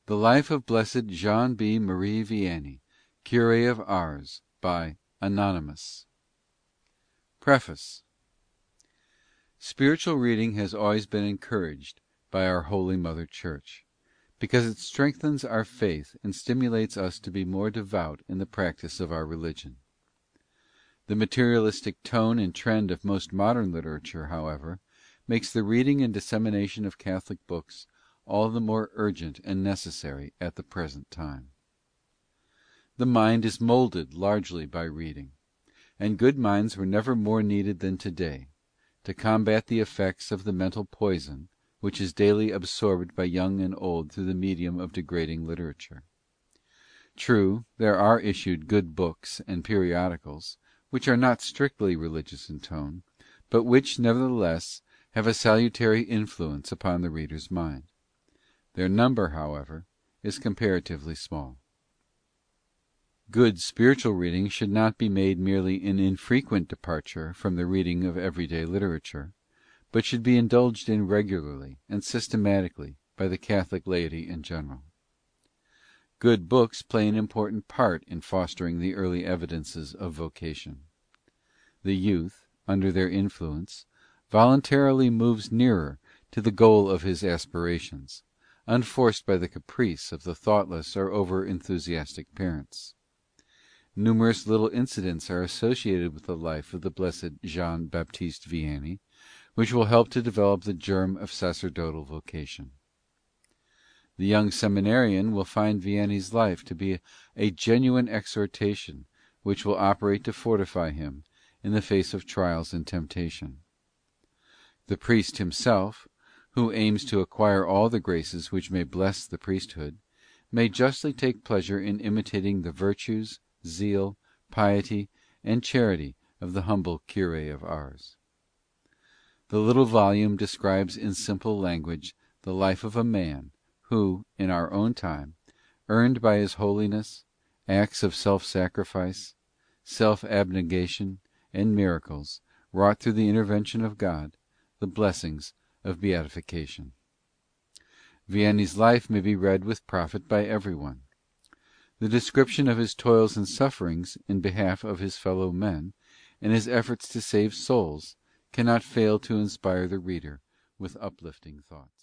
The Life of Blessed Jean B. Marie Vianney, Cure of Ars, by Anonymous. Preface. Spiritual reading has always been encouraged by our Holy Mother Church, because it strengthens our faith and stimulates us to be more devout in the practice of our religion. The materialistic tone and trend of most modern literature, however, makes the reading and dissemination of Catholic books all the more urgent and necessary at the present time. The mind is moulded largely by reading, and good minds were never more needed than today, to combat the effects of the mental poison which is daily absorbed by young and old through the medium of degrading literature. True, there are issued good books and periodicals which are not strictly religious in tone, but which, nevertheless, have a salutary influence upon the reader's mind. Their number, however, is comparatively small. Good spiritual reading should not be made merely an infrequent departure from the reading of everyday literature, but should be indulged in regularly and systematically by the Catholic laity in general. Good books play an important part in fostering the early evidences of vocation. The youth, under their influence, voluntarily moves nearer to the goal of his aspirations, unforced by the caprice of the thoughtless or over enthusiastic parents. Numerous little incidents are associated with the life of the blessed Jean Baptiste Vianney, which will help to develop the germ of sacerdotal vocation. The young seminarian will find Vianney's life to be a genuine exhortation which will operate to fortify him in the face of trials and temptation. The priest himself, who aims to acquire all the graces which may bless the priesthood, may justly take pleasure in imitating the virtues, zeal, piety, and charity of the humble Cure of Ars. The little volume describes in simple language the life of a man who, in our own time, earned by his holiness, acts of self-sacrifice, self-abnegation, and miracles, wrought through the intervention of God, the blessings of beatification. Vianney's life may be read with profit by everyone. The description of his toils and sufferings in behalf of his fellow men, and his efforts to save souls, cannot fail to inspire the reader with uplifting thoughts.